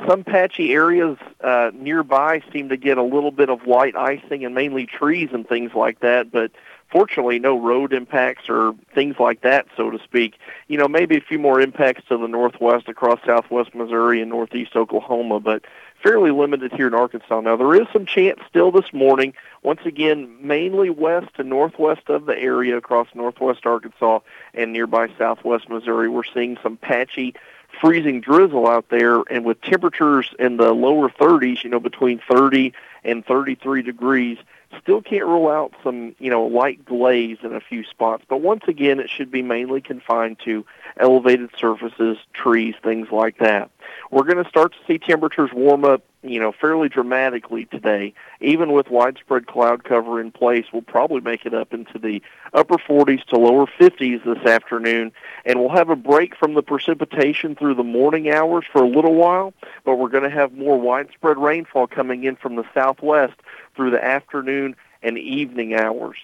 Some patchy areas nearby seem to get a little bit of light icing and mainly trees and things like that, but fortunately no road impacts or things like that, so to speak. Maybe a few more impacts to the northwest across southwest Missouri and northeast Oklahoma, but fairly limited here in Arkansas. Now, there is some chance still this morning, once again, mainly west to northwest of the area across northwest Arkansas and nearby southwest Missouri. We're seeing some patchy freezing drizzle out there, and with temperatures in the lower 30s, between 30 and 33 degrees, still can't rule out some, light glaze in a few spots. But once again, it should be mainly confined to elevated surfaces, trees, things like that. We're going to start to see temperatures warm up, fairly dramatically today. Even with widespread cloud cover in place, we'll probably make it up into the upper 40s to lower 50s this afternoon, and we'll have a break from the precipitation through the morning hours for a little while, but we're going to have more widespread rainfall coming in from the southwest through the afternoon and evening hours.